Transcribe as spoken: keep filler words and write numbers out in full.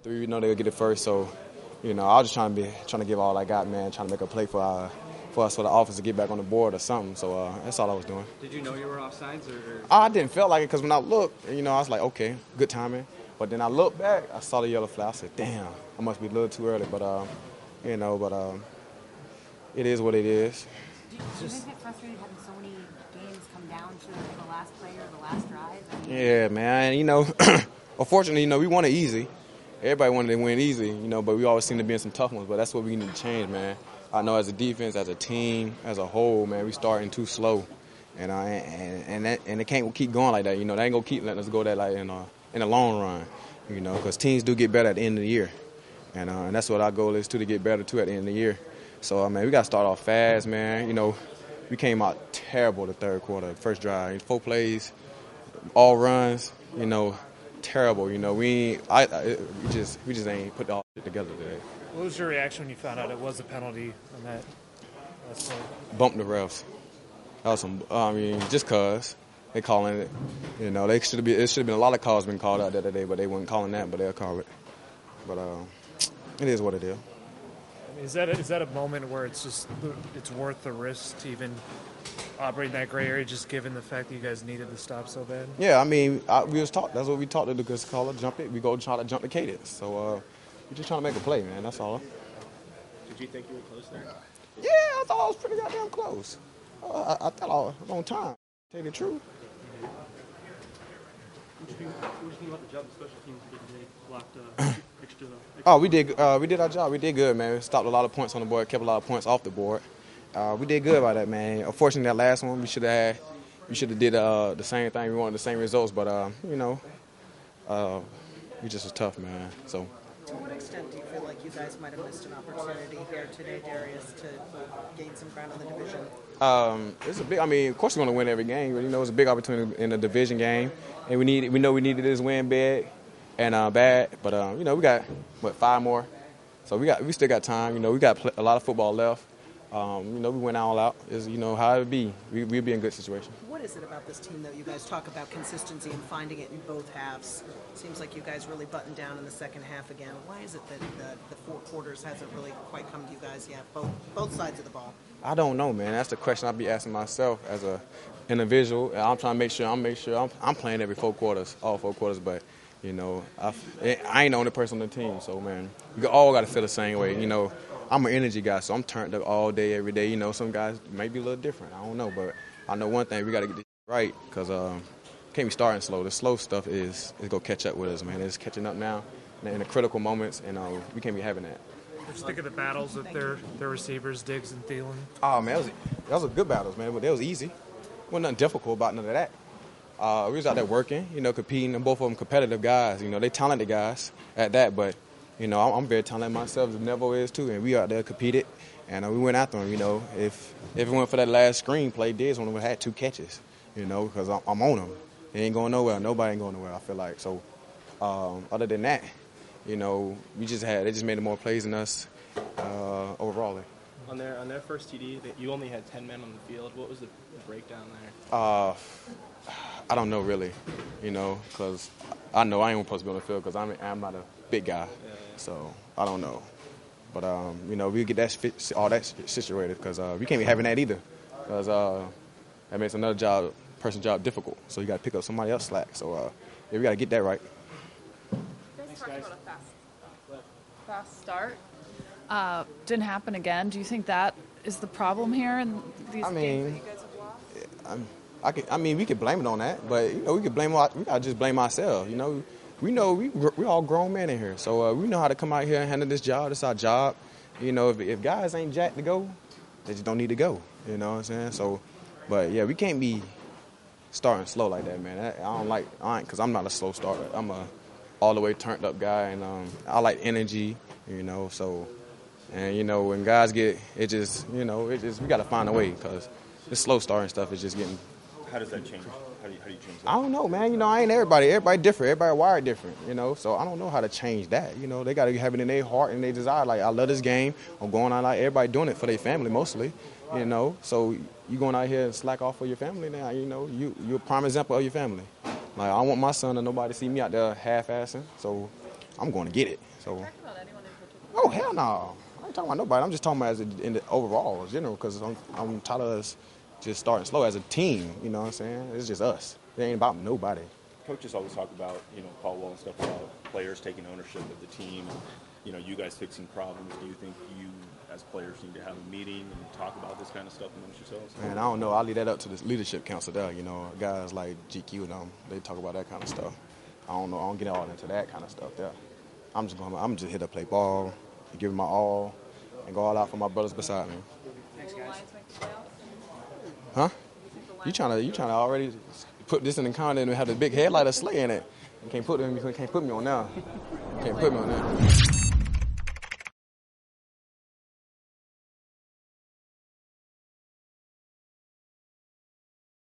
three, you know, they'll get it first. So, you know, I was just trying to be trying to give all I got, man, trying to make a play for uh, for us for the offense to get back on the board or something. So uh, that's all I was doing. Did you know you were offsides? Or, or? I didn't feel like it because when I looked, you know, I was like, okay, good timing. But then I looked back, I saw the yellow flag. I said, damn, I must be a little too early. But, uh, you know, but um, it is what it is. Do you, do you guys get frustrated having so many games come down to the last play or the last drive? I mean, Yeah, man. You know, unfortunately, you know, we won it easy. Everybody wanted to win easy, you know, but we always seem to be in some tough ones. But that's what we need to change, man. I know as a defense, as a team, as a whole, man, we starting too slow. And uh, and and, that, and it can't keep going like that. You know, they ain't going to keep letting us go that like in, uh, in the long run, you know, because teams do get better at the end of the year. And, uh, and that's what our goal is, too, to get better, too, at the end of the year. So, I mean, we got to start off fast, man. You know, we came out terrible the third quarter, first drive. Four plays, all runs, you know, terrible. You know, we I, I we just we just ain't put all it together today. What was your reaction when you found out it was a penalty on that last play? Bumped the refs. That was some. I mean, just cause they calling it. You know, they should be. It should have been a lot of calls been called out the other day, but they weren't calling that. But they'll call it. But uh, it is what it is. Is that a, is that a moment where it's just it's worth the risk to even operate in that gray area, just given the fact that you guys needed the stop so bad? Yeah, I mean, I, we was taught. That's what we taught to do. Cause call it jump it. We go try to jump the cadence. So uh, we're just trying to make a play, man. That's all. Did you think you were close there? Yeah, I thought I was pretty goddamn close. Uh, I, I thought I was on time. Tell you the truth. What do you think, what do you think about the job the special teams did today? Blocked uh, extra, extra. Oh, we did. Uh, we did our job. We did good, man. We stopped a lot of points on the board, kept a lot of points off the board. Uh, we did good by that, man. Unfortunately, that last one we should have had. We should have did uh, the same thing. We wanted the same results, but uh, you know, uh, we just was tough, man. So. To what extent do you feel like you guys might have missed an opportunity here today, Darius, to gain some ground in the division? Um, it's a big. I mean, of course, we're going to win every game. But, you know, it's a big opportunity in a division game, and we need. We know we needed this win big and uh, bad, but uh, you know, we got what five more, so we got we still got time. You know, we got a lot of football left. Um, you know, we went all out. Is you know how it be. We we'll be in a good situation. What is it about this team that you guys talk about consistency and finding it in both halves? Seems like you guys really buttoned down in the second half again. Why is it that the, the four quarters hasn't really quite come to you guys yet? Both both sides of the ball. I don't know, man. That's the question I'll be asking myself as a individual. And I'm trying to make sure I'm make sure I'm, I'm playing every four quarters, all four quarters. But you know, I, I ain't the only person on the team, so man, you all got to feel the same way. You know, I'm an energy guy, so I'm turned up all day, every day. You know, some guys may be a little different. I don't know, but I know one thing: we got to get this right because um, can't be starting slow. The slow stuff is is gonna catch up with us, man. It's catching up now in the critical moments, and uh, we can't be having that. Just think of the battles with their, their receivers, Diggs and Thielen. Oh man, that was, that was a good battles, man. But that was easy. Wasn't nothing difficult about none of that. Uh, we was out there working, you know, competing, and both of them competitive guys. You know, they talented guys at that, but you know, I'm, I'm very talented myself. Nevo is too, and we out there competed, and uh, we went after them. You know, if if it went for that last screenplay, Diggs would have had two catches. You know, because I'm, I'm on them. They ain't going nowhere. Nobody ain't going nowhere. I feel like so. Um, other than that, you know, we just had they just made more plays than us uh, overall. On their on their first T D, that you only had ten men on the field. What was the breakdown there? Uh, I don't know really, you know, because I know I ain't supposed to be on the field because I'm I'm not a big guy, yeah, yeah. So I don't know. But um, you know, we get that fit, all that situated because uh, we can't be having that either, because uh, that makes another job person's job difficult. So you got to pick up somebody else slack. So uh, yeah, we got to get that right. You guys talked about a fast, fast start. Uh, didn't happen again. Do you think that is the problem here in these I games mean, that you guys have lost? I'm, I, can, I mean, we could blame it on that, but you know, we could blame we gotta just blame ourselves. You know, we know we we all grown men in here, so uh, we know how to come out here and handle this job. This is our job. You know, if if guys ain't jacked to go, they just don't need to go. You know what I'm saying? So, but yeah, we can't be starting slow like that, man. I, I don't like I ain't because I'm not a slow starter. I'm a all the way turned up guy, and um, I like energy. You know, so. And, you know, when guys get, it just, you know, it just, we got to find a way because this slow starting stuff is just getting. How does that change? How do you, how do you change that? I don't know, man. You know, I ain't everybody. Everybody different. Everybody wired different, you know. So I don't know how to change that. You know, they got to have it in their heart and their desire. Like, I love this game. I'm going out like everybody doing it for their family mostly, you know. So you going out here and slack off for your family now, you know. You, you're a prime example of your family. Like, I want my son and nobody see me out there half-assing. So I'm going to get it. So. Talk about anyone in particular. Oh, hell no. I ain't talking about nobody. I'm just talking about as a, in the overall, in general, because I'm, I'm tired of us just starting slow as a team. You know what I'm saying? It's just us. It ain't about nobody. Coaches always talk about, you know, Caldwell and stuff about players taking ownership of the team and, you know, you guys fixing problems. Do you think you, as players, need to have a meeting and talk about this kind of stuff amongst yourselves? Man, I don't know. I'll leave that up to the leadership council there. You know, guys like G Q and them, they talk about that kind of stuff. I don't know. I don't get all into that kind of stuff there. I'm just going. I'm just here to play ball, give it my all, and go all out for my brothers beside me. Will the Lions make the playoffs? Huh? You trying to you trying to already put this in the calendar and have the big headlight of Slay in it? You can't put them. You can't put me on now. You can't put me on now.